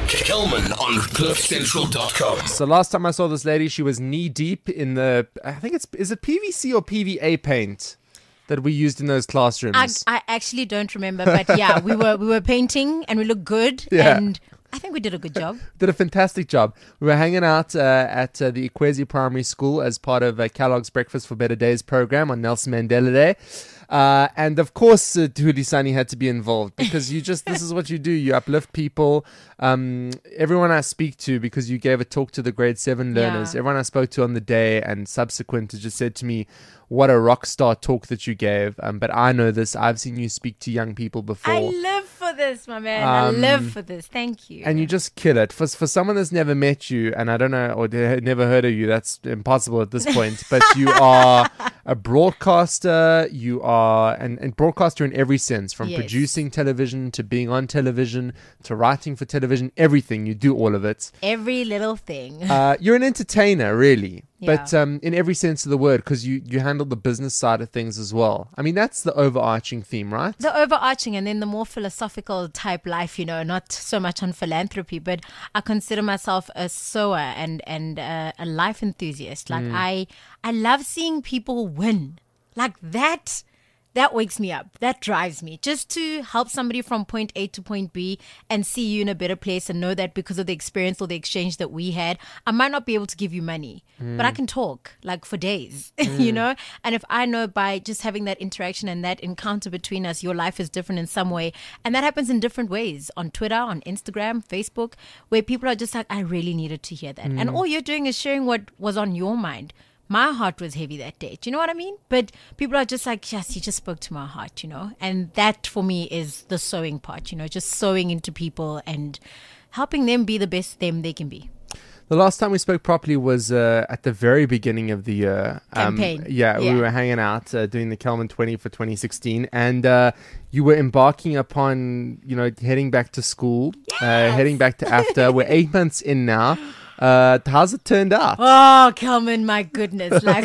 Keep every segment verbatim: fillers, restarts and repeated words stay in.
Kelman on cliff central dot com. So last time I saw this lady, she was knee deep in the, I think it's, is it P V C or P V A paint that we used in those classrooms? I, I actually don't remember, but yeah, we were we were painting and we looked good, Yeah. and I think we did a good job. Did a fantastic job. We were hanging out uh, at uh, the Ikwezi Primary School as part of uh, Kellogg's Breakfast for Better Days program on Nelson Mandela Day. Uh, and of course, uh, Thulisani had to be involved because you just, this is what you do. You uplift people. Um, everyone I speak to, because you gave a talk to the grade seven learners, Yeah. everyone I spoke to on the day and subsequent just said to me, what a rock star talk that you gave. Um, but I know this. I've seen you speak to young people before. I live for this, my man. I Um, live for this. Thank you. And you just kill it. For for someone that's never met you, and I don't know, or they- never heard of you, that's impossible at this point. But you are a broadcaster. You are an, and broadcaster in every sense, from Yes. producing television to being on television to writing for television. Everything, you do all of it. Every little thing. Uh, you're an entertainer, really. Yeah. But um, in every sense of the word, because you, you handle the business side of things as well. I mean, that's the overarching theme, right? The overarching and then the more philosophical type life, you know, not so much on philanthropy, but I consider myself a sower and, and uh, a life enthusiast. Like I, I love seeing people win like that. That wakes me up. That drives me. Just to help somebody from point A to point B and see you in a better place and know that because of the experience or the exchange that we had, I might not be able to give you money, but I can talk like for days, you know? And if I know by just having that interaction and that encounter between us, your life is different in some way. And that happens in different ways on Twitter, on Instagram, Facebook, where people are just like, I really needed to hear that. And all you're doing is sharing what was on your mind. My heart was heavy that day. Do you know what I mean? But people are just like, yes, you just spoke to my heart, you know? And that for me is the sewing part, you know, just sewing into people and helping them be the best them they can be. The last time we spoke properly was uh, at the very beginning of the year. Um, Campaign. yeah, Yeah. we were hanging out uh, doing the Kelman twenty for twenty sixteen, and uh, you were embarking upon, you know, heading back to school, uh, heading back to AFTA. We're eight months in now. Uh, how's it turned out? Oh, Kelman, my goodness. Like,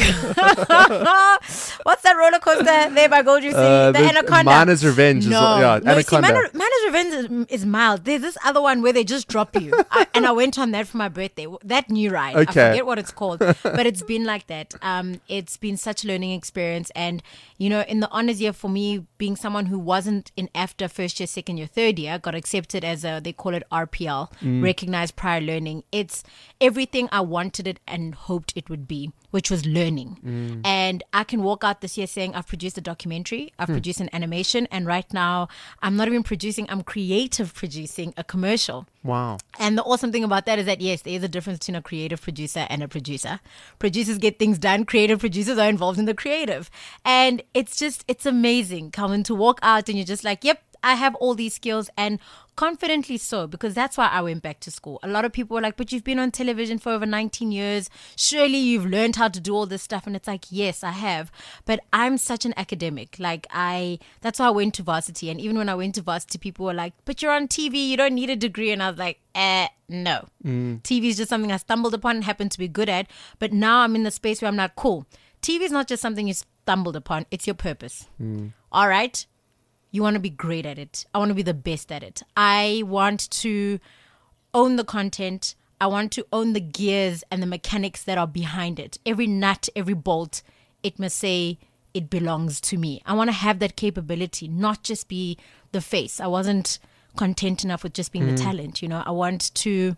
what's that roller coaster there by Gold Juicy? Uh, the the- Anaconda. Mana's Revenge is No, what- yeah, no see, Anaconda. Mana, Mana's Revenge is, is mild. There's this other one where they just drop you. I, and I went on that for my birthday. That new ride. Okay. I forget what it's called. But it's been like that. Um, It's been such a learning experience. And, you know, in the honors year for me, being someone who wasn't in AFTA first year, second year, third year, got accepted as a, they call it R P L, recognized prior learning. It's everything I wanted it and hoped it would be, which was learning. And I can walk out this year saying I've produced a documentary, I've produced an animation, and right now I'm not even producing, I'm creative producing a commercial. Wow. And the awesome thing about that is that, yes, there is a difference between a creative producer and a producer. Producers get things done. Creative producers are involved in the creative. And it's just, it's amazing, Calvin, to walk out and you're just like, yep, I have all these skills, and confidently so, because that's why I went back to school. A lot of people were like, but you've been on television for over nineteen years. Surely you've learned how to do all this stuff. And it's like, yes, I have. But I'm such an academic. Like I, that's why I went to varsity. And even when I went to varsity, people were like, but you're on T V, you don't need a degree. And I was like, eh, no. T V is just something I stumbled upon and happened to be good at. But now I'm in the space where I'm like, cool. T V is not just something you stumbled upon. It's your purpose. All right. You want to be great at it. I want to be the best at it. I want to own the content. I want to own the gears and the mechanics that are behind it. Every nut, every bolt, it must say it belongs to me. I want to have that capability, not just be the face. I wasn't content enough with just being the talent. You know, I want to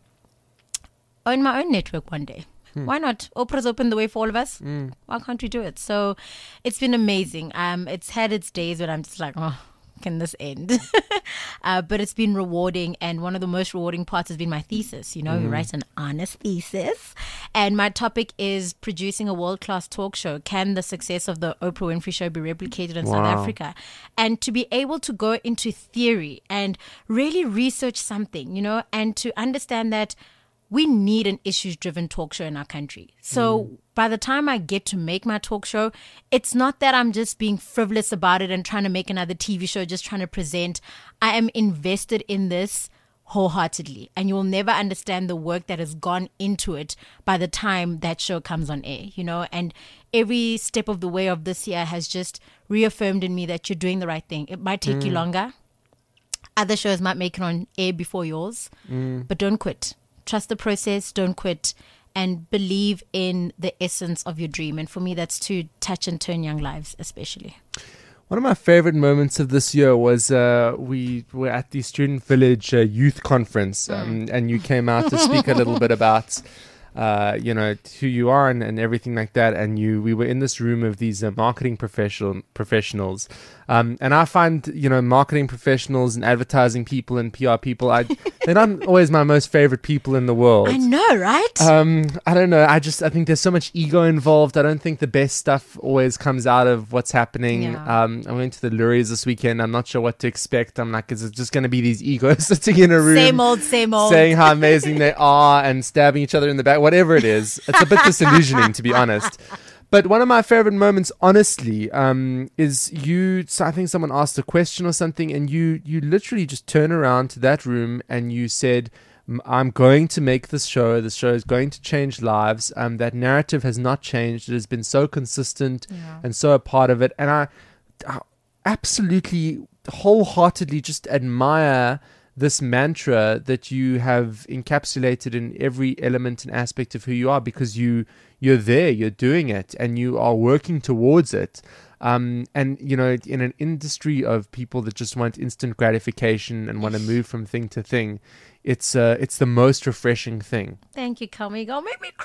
own my own network one day. Why not? Oprah's opened the way for all of us. Why can't we do it? So it's been amazing. Um, it's had its days when I'm just like, oh, can this end? uh, but it's been rewarding. And one of the most rewarding parts has been my thesis. You know, you write an honest thesis. And my topic is producing a world-class talk show. Can the success of the Oprah Winfrey Show be replicated in Wow. South Africa? And to be able to go into theory and really research something, you know, and to understand that we need an issues-driven talk show in our country. So mm. by the time I get to make my talk show, it's not that I'm just being frivolous about it and trying to make another T V show, just trying to present. I am invested in this wholeheartedly, and you will never understand the work that has gone into it by the time that show comes on air, you know, and every step of the way of this year has just reaffirmed in me that you're doing the right thing. It might take mm. you longer. Other shows might make it on air before yours, Mm. but don't quit. Trust the process, don't quit, and believe in the essence of your dream. And for me, that's to touch and turn young lives, especially. One of my favorite moments of this year was uh, we were at the Student Village uh, Youth Conference, um, and you came out to speak a little bit about, uh, you know, who you are and, and everything like that. And you, we were in this room of these uh, marketing professional professionals, um, and I find, you know, marketing professionals and advertising people and P R people, I, they're not always my most favorite people in the world. I know, right? Um, I don't know. I just I think there's so much ego involved. I don't think the best stuff always comes out of what's happening. Yeah. Um, I went to the Luries this weekend. I'm not sure what to expect. I'm like, is it just going to be these egos sitting in a room, Same old, same old. saying how amazing they are and stabbing each other in the back? Whatever it is, it's a bit disillusioning, to be honest. But one of my favorite moments, honestly, um, is you. So I think someone asked a question or something, and you you literally just turn around to that room and you said, "M- I'm going to make this show. This show is going to change lives. Um, that narrative has not changed. It has been so consistent Yeah. and so a part of it. And I, I absolutely, wholeheartedly just admire this mantra that you have encapsulated in every element and aspect of who you are, because you you're there, you're doing it, and you are working towards it. Um, and you know, in an industry of people that just want instant gratification and want to move from thing to thing, it's uh, it's the most refreshing thing. Thank you, Kami. You're gonna make me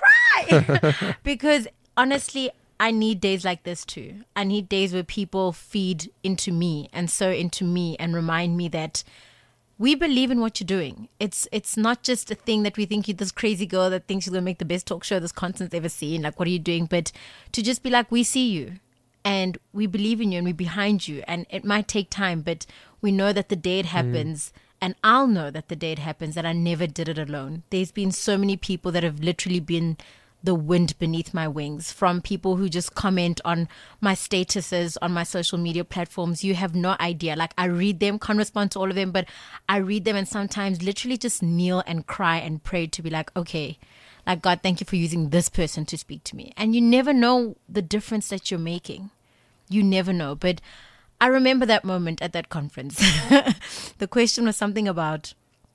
cry. Because honestly, I need days like this too. I need days where people feed into me and so into me and remind me that we believe in what you're doing. It's it's not just a thing that we think you're this crazy girl that thinks she's going to make the best talk show this continent's ever seen. Like, what are you doing? But to just be like, we see you and we believe in you and we're behind you. And it might take time, but we know that the day it happens, and I'll know that the day it happens, that I never did it alone. There's been so many people that have literally been the wind beneath my wings, from people who just comment on my statuses on my social media platforms. You have no idea. Like, I read them, can't respond to all of them, but I read them and sometimes literally just kneel and cry and pray to be like, okay, like, God, thank you for using this person to speak to me. And you never know the difference that you're making. You never know. But I remember that moment at that conference. The question was something about,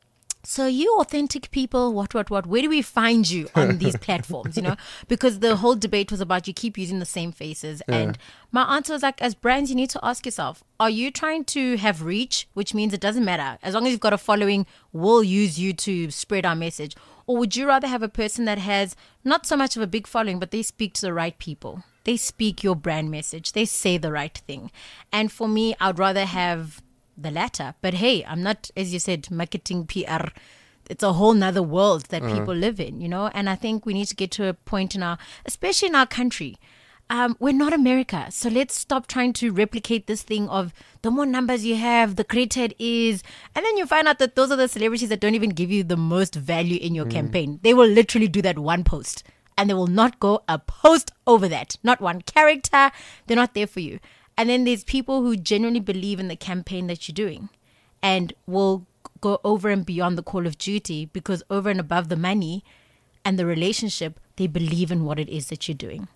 so you authentic people, what, what, what, where do we find you on these platforms, you know? Because the whole debate was about you keep using the same faces. Yeah. And my answer was like, as brands, you need to ask yourself, are you trying to have reach, which means it doesn't matter. As long as you've got a following, we'll use you to spread our message. Or would you rather have a person that has not so much of a big following, but they speak to the right people? They speak your brand message. They say the right thing. And for me, I'd rather have the latter. But hey, I'm not, as you said, marketing P R. It's a whole nother world that Uh-huh. people live in, you know? And I think we need to get to a point in our, especially in our country, um, we're not America. So let's stop trying to replicate this thing of the more numbers you have, the greater it is. And then you find out that those are the celebrities that don't even give you the most value in your campaign. They will literally do that one post and they will not go a post over that. Not one character. They're not there for you. And then there's people who genuinely believe in the campaign that you're doing and will go over and beyond the call of duty, because over and above the money and the relationship, they believe in what it is that you're doing.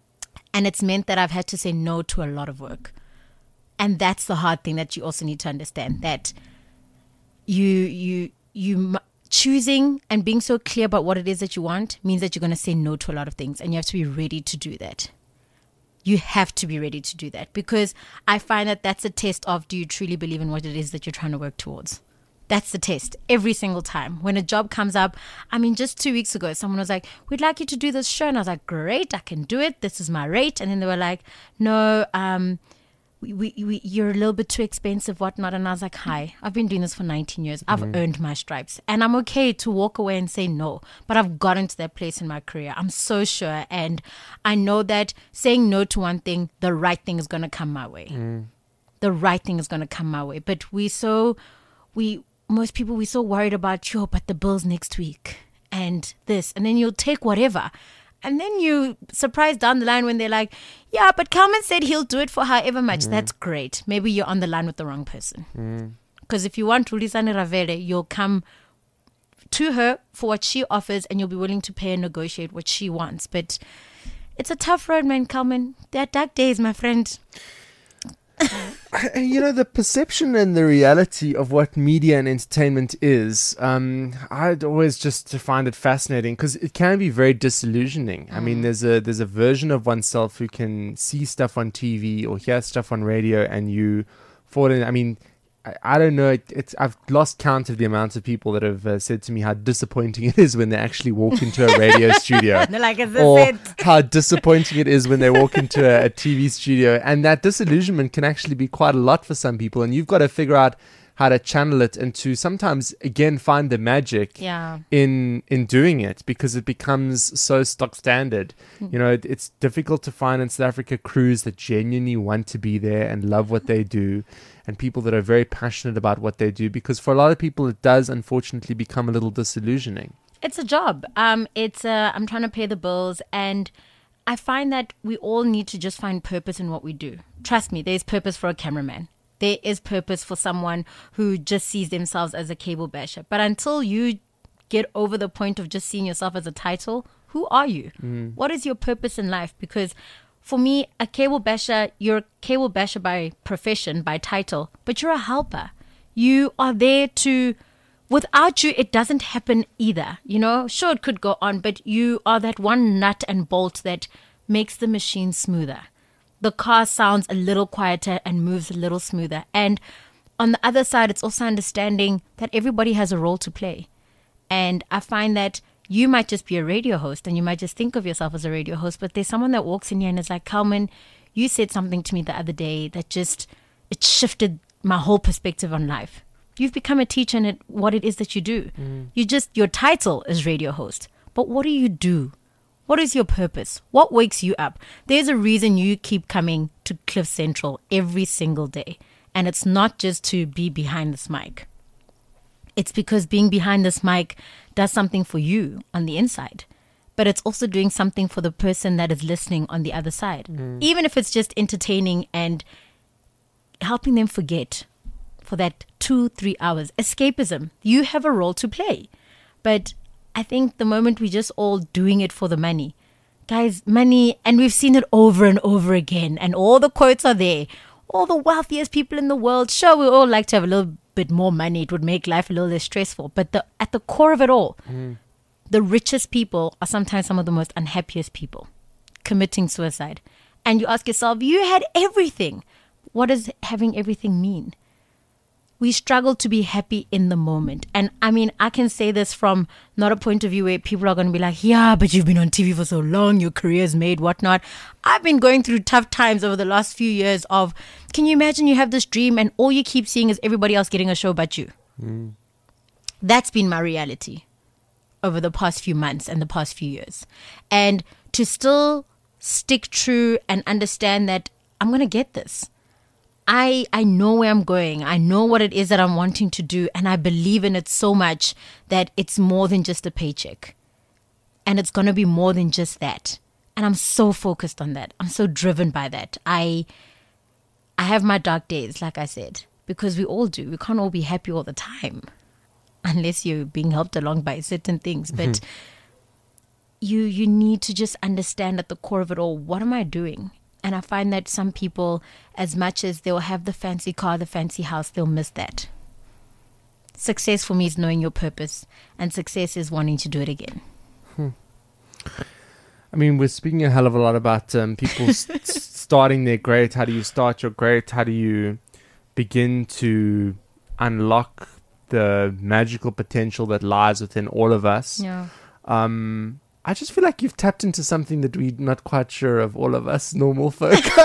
And it's meant that I've had to say no to a lot of work. And that's the hard thing that you also need to understand, that you, you, you m- choosing and being so clear about what it is that you want means that you're going to say no to a lot of things, and you have to be ready to do that. You have to be ready to do that, because I find that that's a test of, do you truly believe in what it is that you're trying to work towards? That's the test every single time. When a job comes up, I mean, just two weeks ago, someone was like, we'd like you to do this show. And I was like, great, I can do it. This is my rate. And then they were like, no, um, we, we, we, you're a little bit too expensive, whatnot. And I was like, hi, I've been doing this for nineteen years. I've mm-hmm. earned my stripes. And I'm okay to walk away and say no. But I've gotten to that place in my career. I'm so sure. And I know that saying no to one thing, the right thing is going to come my way. Mm. The right thing is going to come my way. But we so, we... most people, we're so worried about, yo, but the bill's next week and this, and then you'll take whatever. And then you surprise down the line when they're like, yeah, but Carmen said he'll do it for however much. Mm. That's great. Maybe you're on the line with the wrong person. Because mm. if you want Rulisani Ravele, you'll come to her for what she offers and you'll be willing to pay and negotiate what she wants. But it's a tough road, man, Carmen. There are dark days, my friend. And, you know, the perception and the reality of what media and entertainment is, um, I'd always just find it fascinating because it can be very disillusioning. Mm. I mean, there's a there's a version of oneself who can see stuff on T V or hear stuff on radio, and you fall in. I mean, I, I don't know. It, it's I've lost count of the amount of people that have uh, said to me how disappointing it is when they actually walk into a radio studio. They're like, is this or it? how disappointing it is when they walk into a, a T V studio. And that disillusionment can actually be quite a lot for some people. And you've got to figure out how to channel it and to sometimes, again, find the magic yeah. in in doing it, because it becomes so stock standard. Mm. You know, it, it's difficult to find in South Africa crews that genuinely want to be there and love what they do, and people that are very passionate about what they do, because for a lot of people it does unfortunately become a little disillusioning. It's a job. Um, it's uh, I'm trying to pay the bills, and I find that we all need to just find purpose in what we do. Trust me, there's purpose for a cameraman. There is purpose for someone who just sees themselves as a cable basher. But until you get over the point of just seeing yourself as a title, who are you? Mm. What is your purpose in life? Because for me, a cable basher, you're a cable basher by profession, by title, but you're a helper. You are there to, without you, it doesn't happen either. You know, sure, it could go on, but you are that one nut and bolt that makes the machine smoother. The car sounds a little quieter and moves a little smoother. And on the other side, it's also understanding that everybody has a role to play. And I find that you might just be a radio host and you might just think of yourself as a radio host, but there's someone that walks in here and is like, Carmen, you said something to me the other day that just, it shifted my whole perspective on life. You've become a teacher in it, what it is that you do. Mm. You just, your title is radio host, but what do you do? What is your purpose? What wakes you up? There's a reason you keep coming to Cliff Central every single day. And it's not just to be behind this mic. It's because being behind this mic does something for you on the inside. But it's also doing something for the person that is listening on the other side. Mm. Even if it's just entertaining and helping them forget for that two, three hours. Escapism. You have a role to play. But I think the moment we just all doing it for the money, guys, money, and we've seen it over and over again, and all the quotes are there. All the wealthiest people in the world, sure, we all like to have a little bit more money. It would make life a little less stressful. But the, at the core of it all, mm. the richest people are sometimes some of the most unhappiest people, committing suicide. And you ask yourself, you had everything. What does having everything mean? We struggle to be happy in the moment. And I mean, I can say this from not a point of view where people are going to be like, yeah, but you've been on T V for so long, your career's made, whatnot. I've been going through tough times over the last few years of, can you imagine you have this dream and all you keep seeing is everybody else getting a show but you? Mm. That's been my reality over the past few months and the past few years. And to still stick true and understand that I'm going to get this. I, I know where I'm going. I know what it is that I'm wanting to do. And I believe in it so much that it's more than just a paycheck. And it's going to be more than just that. And I'm so focused on that. I'm so driven by that. I I have my dark days, like I said, because we all do. We can't all be happy all the time unless you're being helped along by certain things. But mm-hmm. you you need to just understand at the core of it all, what am I doing? And I find that some people, as much as they'll have the fancy car, the fancy house, they'll miss that. Success for me is knowing your purpose, and success is wanting to do it again. Hmm. I mean, we're speaking a hell of a lot about um, people s- starting their great. How do you start your great? How do you begin to unlock the magical potential that lies within all of us? Yeah. Um, I just feel like you've tapped into something that we're not quite sure of, all of us normal folk. Yo,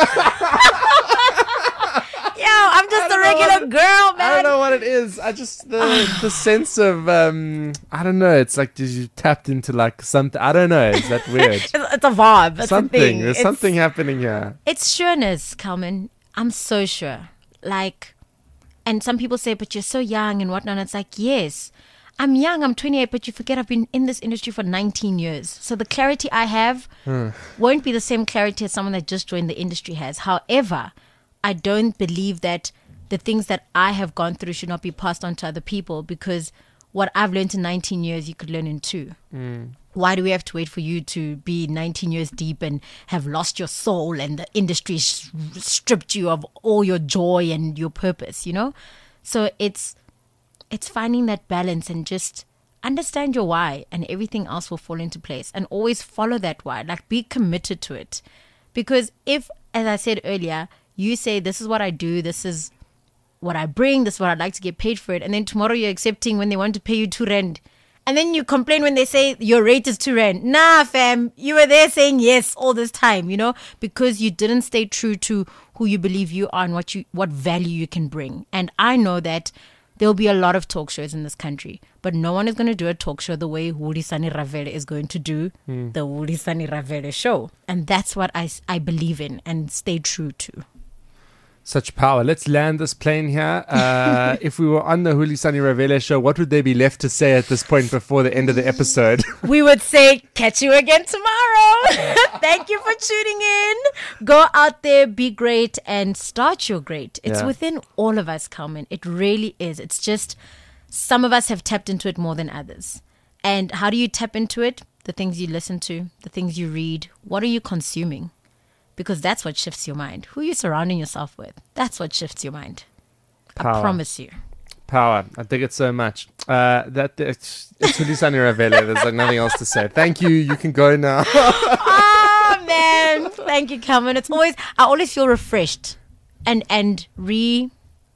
I'm just a regular it, girl, man. I don't know what it is. I just, the the sense of, um, I don't know. It's like, did you tapped into like something? I don't know. Is that weird? it's, it's a vibe. It's something. A thing. There's it's, something happening here. It's sureness, Carmen. I'm so sure. Like, and some people say, but you're so young and whatnot. And it's like, yes. I'm young, I'm twenty-eight, but you forget I've been in this industry for nineteen years. So the clarity I have hmm. won't be the same clarity as someone that just joined the industry has. However, I don't believe that the things that I have gone through should not be passed on to other people, because what I've learned in nineteen years, you could learn in two. Mm. Why do we have to wait for you to be nineteen years deep and have lost your soul and the industry sh- stripped you of all your joy and your purpose, you know? So it's it's finding that balance and just understand your why, and everything else will fall into place. And always follow that why. Like, be committed to it. Because if, as I said earlier, you say, this is what I do, this is what I bring, this is what I'd like to get paid for it, and then tomorrow you're accepting when they want to pay you two rand, and then you complain when they say your rate is two rand. Nah, fam, you were there saying yes all this time, you know, because you didn't stay true to who you believe you are and what you what value you can bring. And I know that there'll be a lot of talk shows in this country, but no one is going to do a talk show the way Wulisani Ravele is going to do mm. the Wulisani Ravele show. And that's what I, I believe in and stay true to. Such power. Let's land this plane here. Uh, if we were on the Wulisani Ravele show, what would they be left to say at this point before the end of the episode? We would say, catch you again tomorrow. Thank you for tuning in. Go out there, be great, and start your great. It's Yeah. within all of us, Carmen. It really is. It's just some of us have tapped into it more than others. And how do you tap into it? The things you listen to, the things you read. What are you consuming? Because that's what shifts your mind. Who are you surrounding yourself with? That's what shifts your mind. Power. I promise you. Power. I dig it so much. Uh, that It's, it's Wulisani Ravele. There's like nothing else to say. Thank you. You can go now. Oh, man. Thank you, Carmen. It's always, I always feel refreshed and, and re,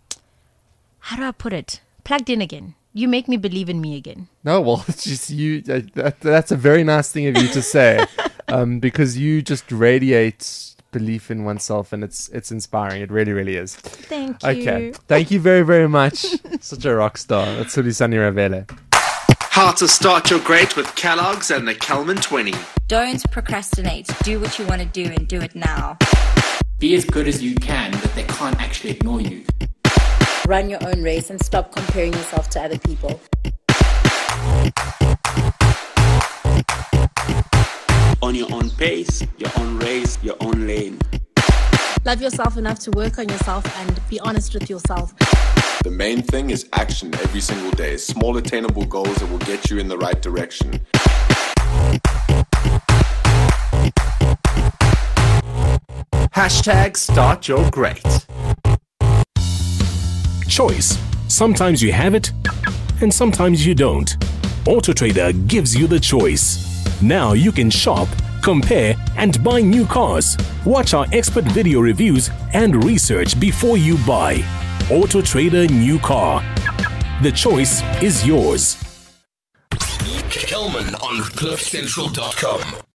how do I put it? Plugged in again. You make me believe in me again. No, well, it's just you. Uh, that, that's a very nice thing of you to say, um, because you just radiate belief in oneself, and it's it's inspiring. It really, really is. Thank you. Okay, thank you very, very much. Such a rock star. That's Wulisani Ravele. How to start your great with Kellogg's and the Kelman twenty. Don't procrastinate. Do what you want to do and do it now. Be as good as you can, but they can't actually ignore you. Run your own race and stop comparing yourself to other people. On your own pace, your own race, your own lane. Love yourself enough to work on yourself and be honest with yourself. The main thing is action every single day. Small attainable goals that will get you in the right direction. Hashtag start your great. Choice. Sometimes you have it, and sometimes you don't. AutoTrader gives you the choice. Now you can shop, compare, and buy new cars. Watch our expert video reviews and research before you buy. AutoTrader New Car. The choice is yours. Kelman on cliff central dot com.